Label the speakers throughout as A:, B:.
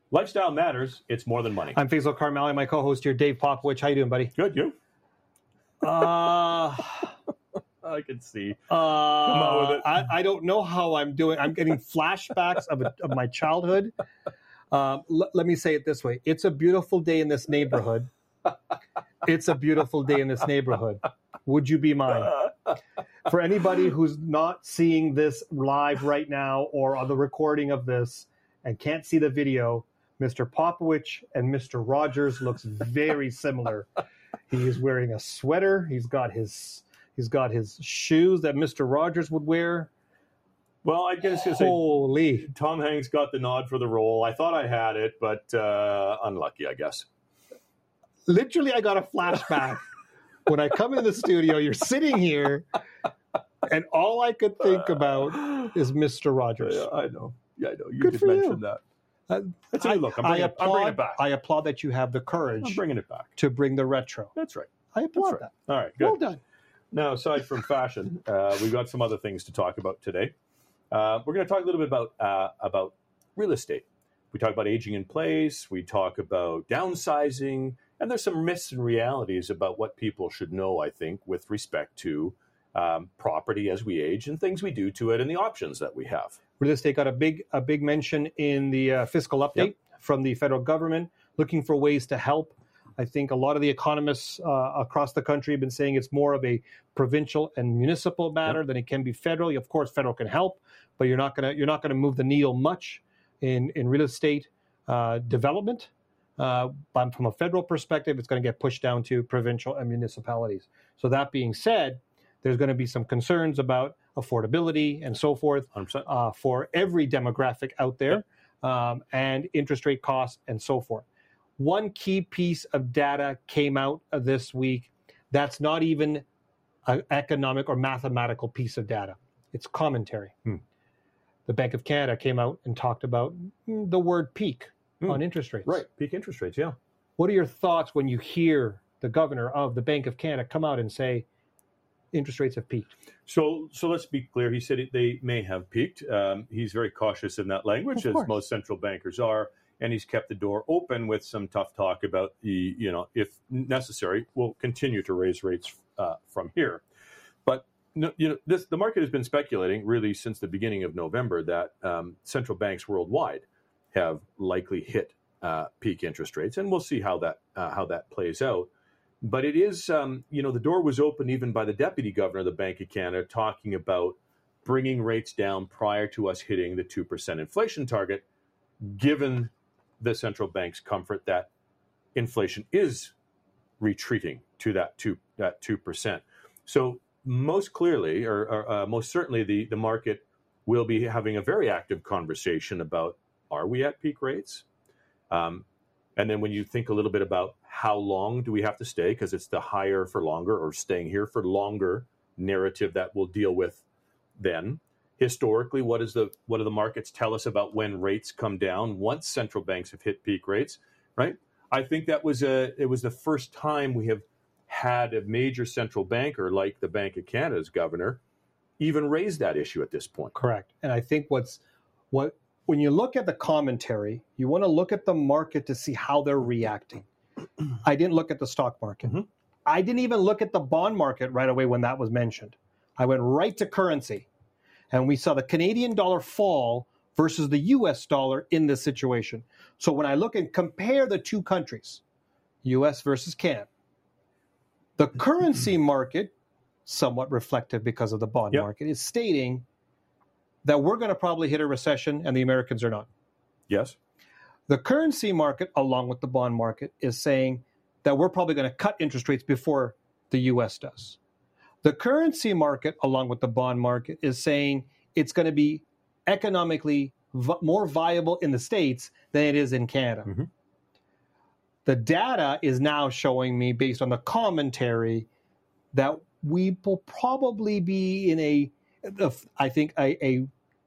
A: Lifestyle matters. It's more than money.
B: I'm Faisal Karmali, my co-host here, Dave Popowich. How you doing, buddy?
A: Good, you? I can see. Come on with it.
B: I don't know how I'm doing. I'm getting flashbacks of my childhood. Let me say it this way. It's a beautiful day in this neighborhood. It's a beautiful day in this neighborhood. Would you be mine? For anybody who's not seeing this live right now or on the recording of this and can't see the video, Mr. Popowich and Mr. Rogers looks very similar. He is wearing a sweater. He's got his shoes that Mr. Rogers would wear.
A: Well, I guess
B: holy.
A: Tom Hanks got the nod for the role. I thought I had it, but unlucky, I guess.
B: Literally, I got a flashback. When I come into the studio, you're sitting here, and all I could think about is Mr. Rogers.
A: Yeah, I know. Yeah, I know. You
B: Good
A: just
B: for
A: mentioned
B: you.
A: that. It's a look. I'm bringing it back.
B: I applaud that you have the courage
A: I'm bringing it back.
B: to bring the retro.
A: That's right.
B: I applaud that.
A: All right, good.
B: Well done.
A: Now, aside from fashion, we've got some other things to talk about today. We're going to talk a little bit about real estate. We talk about aging in place. We talk about downsizing. And there's some myths and realities about what people should know, I think, with respect to property as we age and things we do to it and the options that we have.
B: Real estate got a big mention in the fiscal update from the federal government, looking for ways to help. I think a lot of the economists across the country have been saying it's more of a provincial and municipal matter than it can be federal. Of course, federal can help, but you're not gonna move the needle much in real estate development. But from a federal perspective, it's going to get pushed down to provincial and municipalities. So that being said, there's going to be some concerns about affordability and so forth for every demographic out there, and interest rate costs and so forth. One key piece of data came out this week that's not even an economic or mathematical piece of data. It's commentary. The Bank of Canada came out and talked about the word peak on interest rates.
A: Right, peak interest rates, yeah.
B: What are your thoughts when you hear the governor of the Bank of Canada come out and say interest rates have peaked?
A: So let's be clear. He said they may have peaked. He's very cautious in that language, as most central bankers are, and he's kept the door open with some tough talk about if necessary, we'll continue to raise rates from here. But the market has been speculating really since the beginning of November that central banks worldwide have likely hit peak interest rates, and we'll see how that plays out. But it is, the door was open even by the deputy governor of the Bank of Canada talking about bringing rates down prior to us hitting the 2% inflation target, given the central bank's comfort that inflation is retreating to that 2%. So most clearly, or most certainly, the market will be having a very active conversation about, are we at peak rates? And then when you think a little bit about how long do we have to stay, because it's the higher for longer or staying here for longer narrative that we'll deal with then. Historically, what do the markets tell us about when rates come down once central banks have hit peak rates, right? I think it was the first time we have had a major central banker like the Bank of Canada's governor even raise that issue at this point.
B: Correct. And I think when you look at the commentary, you want to look at the market to see how they're reacting. I didn't look at the stock market. I didn't even look at the bond market right away when that was mentioned. I went right to currency. And we saw the Canadian dollar fall versus the US dollar in this situation. So when I look and compare the two countries, US versus Canada, the currency market, somewhat reflective because of the bond market, is stating that we're going to probably hit a recession and the Americans are not.
A: Yes.
B: The currency market, along with the bond market, is saying that we're probably going to cut interest rates before the U.S. does. The currency market, along with the bond market, is saying it's going to be economically more viable in the States than it is in Canada. The data is now showing me, based on the commentary, that we will probably be in I think a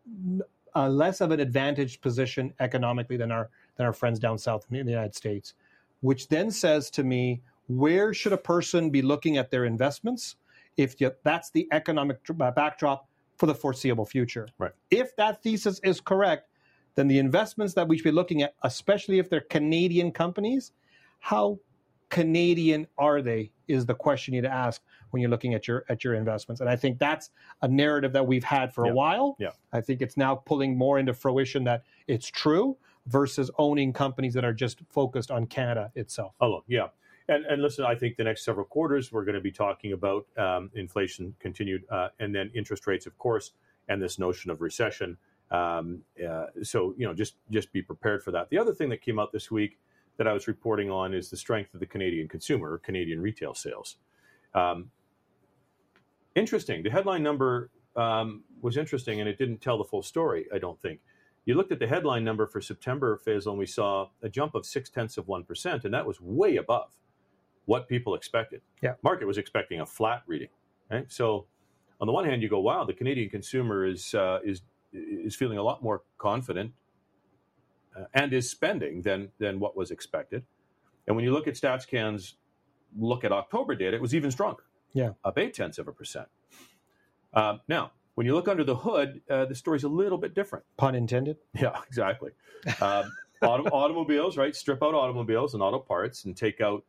B: less of an advantaged position economically than our friends down south in the United States, which then says to me, where should a person be looking at their investments if that's the economic backdrop for the foreseeable future?
A: Right.
B: If that thesis is correct, then the investments that we should be looking at, especially if they're Canadian companies, how Canadian are they is the question you need to ask when you're looking at your investments. And I think that's a narrative that we've had for a while.
A: Yeah.
B: I think it's now pulling more into fruition that it's true versus owning companies that are just focused on Canada itself.
A: Oh, yeah. And listen, I think the next several quarters, we're going to be talking about inflation continued and then interest rates, of course, and this notion of recession. So, just be prepared for that. The other thing that came out this week that I was reporting on is the strength of the Canadian consumer, Canadian retail sales. Interesting. The headline number was interesting, and it didn't tell the full story, I don't think. You looked at the headline number for September, Faisal, and we saw a jump of 0.6%, and that was way above what people expected.
B: Yeah.
A: Market was expecting a flat reading. Right? So on the one hand, you go, wow, the Canadian consumer is feeling a lot more confident and is spending than what was expected. And when you look at StatsCan's look at October data, it was even stronger.
B: Yeah.
A: Up 0.8%. Now, when you look under the hood, the story's a little bit different.
B: Pun intended.
A: Yeah, exactly. Automobiles, right? Strip out automobiles and auto parts and take out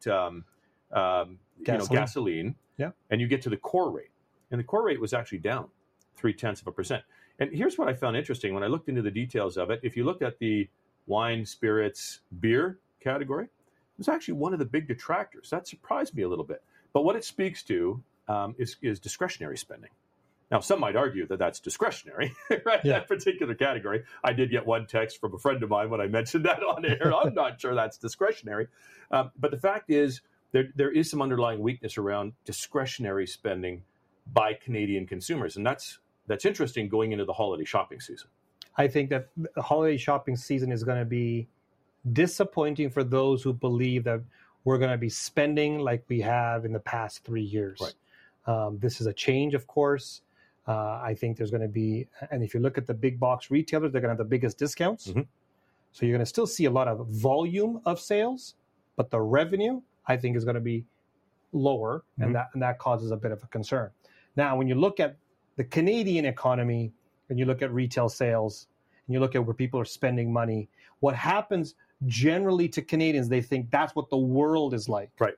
A: gasoline.
B: Yeah.
A: And you get to the core rate. And the core rate was actually down 0.3%. And here's what I found interesting. When I looked into the details of it, if you looked at the wine, spirits, beer category, it was actually one of the big detractors. That surprised me a little bit. But what it speaks to is discretionary spending. Now, some might argue that that's discretionary, right?
B: Yeah.
A: That particular category. I did get one text from a friend of mine when I mentioned that on air. I'm not sure that's discretionary. But the fact is, there is some underlying weakness around discretionary spending by Canadian consumers. And that's interesting going into the holiday shopping season.
B: I think that the holiday shopping season is going to be disappointing for those who believe that we're going to be spending like we have in the past 3 years.
A: Right.
B: This is a change, of course. I think there's going to be, and if you look at the big box retailers, they're going to have the biggest discounts.
A: Mm-hmm.
B: So you're going to still see a lot of volume of sales, but the revenue, I think, is going to be lower,
A: Mm-hmm.
B: and that causes a bit of a concern. Now, when you look at the Canadian economy, and you look at retail sales, and you look at where people are spending money, what happens generally to Canadians, they think that's what the world is like.
A: Right.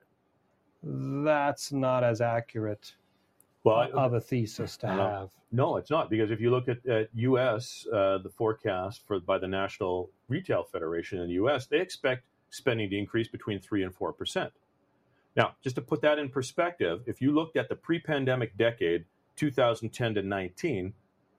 B: That's not as accurate of a thesis to have.
A: No, it's not, because if you look at U.S., the forecast by the National Retail Federation in the U.S., they expect spending to increase between 3% and 4%. Now, just to put that in perspective, if you looked at the pre-pandemic decade, 2010 to 19,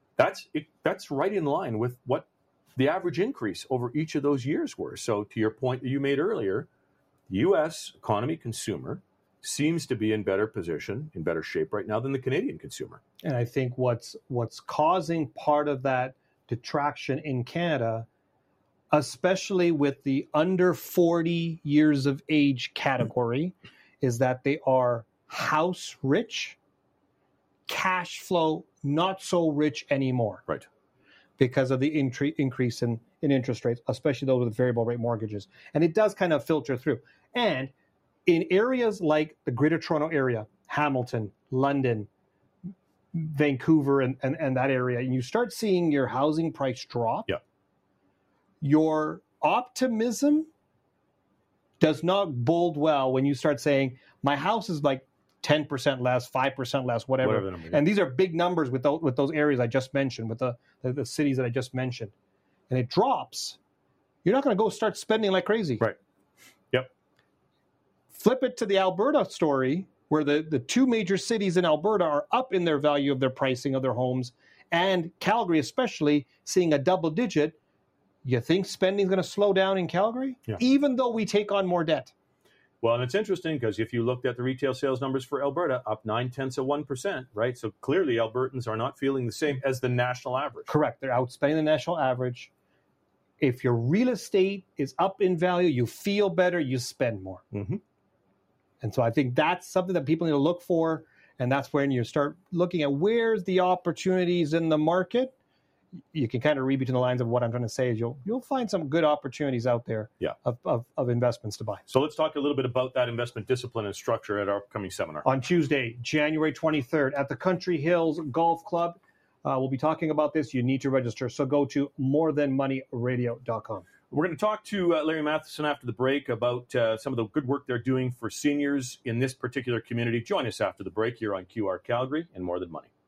A: that's right in line with what the average increase over each of those years were. So to your point that you made earlier, the U.S. economy consumer seems to be in better position, in better shape right now than the Canadian consumer.
B: And I think what's causing part of that detraction in Canada, especially with the under 40 years of age category, is that they are house rich, cash flow not so rich anymore.
A: Right.
B: Because of the increase in interest rates, especially those with variable rate mortgages. And it does kind of filter through. And in areas like the Greater Toronto area, Hamilton, London, Vancouver, and that area, and you start seeing your housing price drop,
A: yeah,
B: your optimism does not bode well when you start saying, my house is like 10% less, 5% less, whatever the number, and these are big numbers with those areas I just mentioned, with the cities that I just mentioned. And it drops. You're not going to go start spending like crazy.
A: Right. Yep.
B: Flip it to the Alberta story, where the two major cities in Alberta are up in their value of their pricing of their homes, and Calgary especially seeing a double digit. You think spending is going to slow down in Calgary, even though we take on more debt?
A: Well, and it's interesting because if you looked at the retail sales numbers for Alberta, up 0.9%, right? So clearly Albertans are not feeling the same as the national average.
B: Correct. They're outspending the national average. If your real estate is up in value, you feel better, you spend more.
A: Mm-hmm.
B: And so I think that's something that people need to look for. And that's when you start looking at where's the opportunities in the market. You can kind of read between the lines of what I'm trying to say is you'll find some good opportunities out there of investments to buy.
A: So let's talk a little bit about that investment discipline and structure at our upcoming seminar.
B: On Tuesday, January 23rd, at the Country Hills Golf Club, will be talking about this. You need to register. So go to morethanmoneyradio.com.
A: We're going to talk to Larry Matheson after the break about some of the good work they're doing for seniors in this particular community. Join us after the break here on QR Calgary and More Than Money.